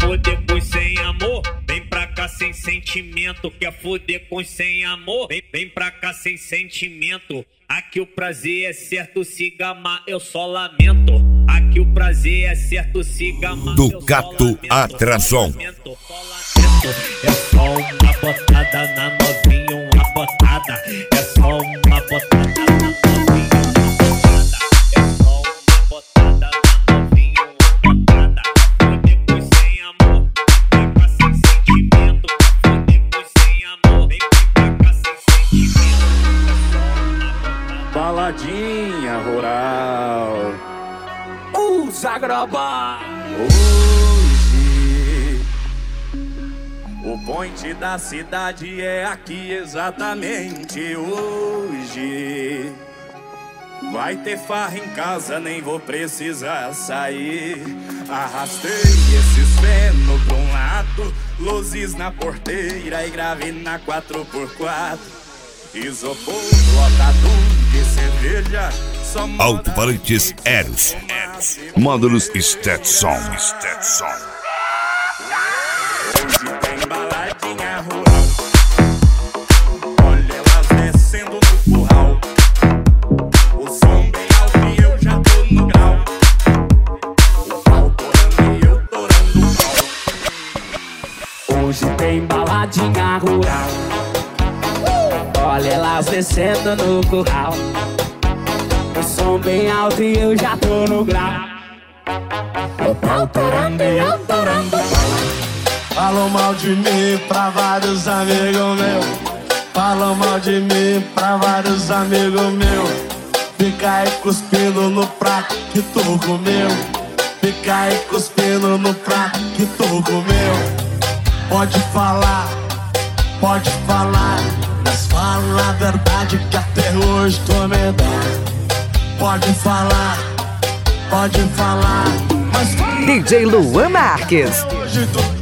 foder com os sem amor? Vem pra cá sem sentimento. Quer foder com os sem amor? Vem pra cá sem sentimento. Aqui o prazer é certo, se gamar eu só lamento. Aqui o prazer é certo, se gamar do Gato Atração. É só uma botada na novinha, uma botada. É só uma botada na novinha, uma botada. É só uma botada na novinha, uma botada. Foder com sem amor, vem pra cá sem sentimento. Foder com sem amor, vem pra cá sem sentimento. É só uma botada. Baladinha rural. Zagraba. Hoje o point da cidade é aqui exatamente hoje. Vai ter farra em casa, nem vou precisar sair. Arrastei esses feno pra um lado, luzes na porteira e gravei na 4x4. Isopor lotado de cerveja. Alto-falantes Eros. Módulos Stetson. Hoje tem baladinha rural. Olha elas descendo no curral. O som bem alto e eu já tô no grau. O pau torando e eu torando o pau. Hoje tem baladinha rural. Olha elas descendo no curral. O som bem alto e eu já tô no grau. O pau torando e eu torando o pau. Falam mal de mim pra vários amigos meus. Falam mal de mim pra vários amigos meus. Fica aí cuspindo no prato que tu comeu. Fica aí cuspindo no prato que tu comeu. Pode falar, mas fala a verdade que até hoje tô medado. Pode falar, mas fala. DJ Luan Marques. Hoje tu